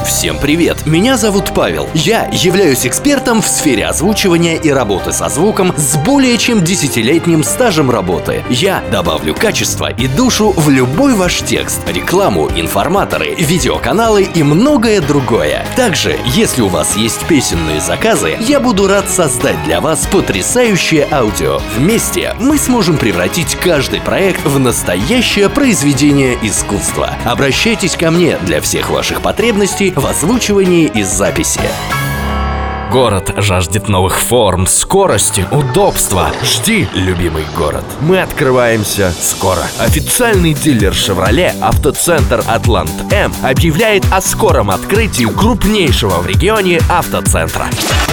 Всем привет! Меня зовут Павел. Я являюсь экспертом в сфере озвучивания и работы со звуком с более чем 10-летним стажем работы. Я добавлю качество и душу в любой ваш текст, рекламу, информаторы, видеоканалы и многое другое. Также, если у вас есть песенные заказы, я буду рад создать для вас потрясающее аудио. Вместе мы сможем превратить каждый проект в настоящее произведение искусства. Обращайтесь ко мне для всех ваших потребностей в озвучивании и записи. Город жаждет новых форм, скорости, удобства. Жди, любимый город. Мы открываемся скоро. Официальный дилер Chevrolet «Автоцентр Атлант М» объявляет о скором открытии крупнейшего в регионе автоцентра.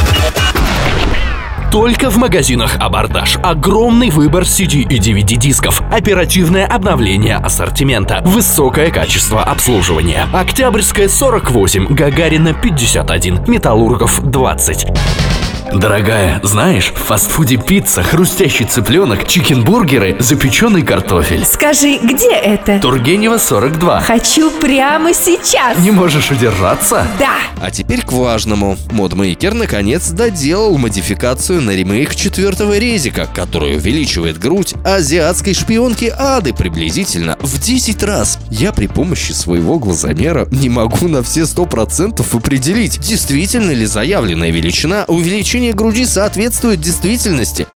Только в магазинах «Абордаж». Огромный выбор CD и DVD-дисков, оперативное обновление ассортимента, высокое качество обслуживания. Октябрьская 48, Гагарина 51, Металлургов 20. Дорогая, знаешь, в фастфуде пицца, хрустящий цыпленок, чикенбургеры, запеченный картофель. Скажи, где это? Тургенева 42. Хочу прямо сейчас. Не можешь удержаться? Да. А теперь к важному. Модмейкер наконец доделал модификацию на ремейк 4-го резика, который увеличивает грудь азиатской шпионки Ады приблизительно в 10 раз. Я при помощи своего глазомера не могу на все 100% определить, действительно ли заявленная величина увеличения груди соответствует действительности.